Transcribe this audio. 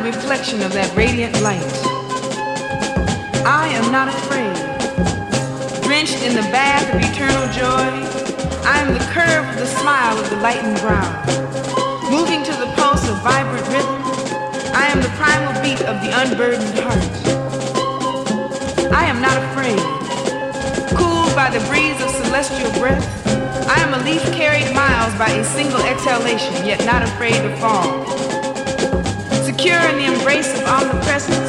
reflection of that radiant light. I am not afraid. Drenched in the bath of eternal joy, I am the curve of the smile of the lightened brow. Moving to the pulse of vibrant rhythm, I am the primal beat of the unburdened heart. I am not afraid. Cooled by the breeze of celestial breath, I am a leaf carried miles by a single exhalation, yet not afraid to fall. Secure in the embrace of omnipresent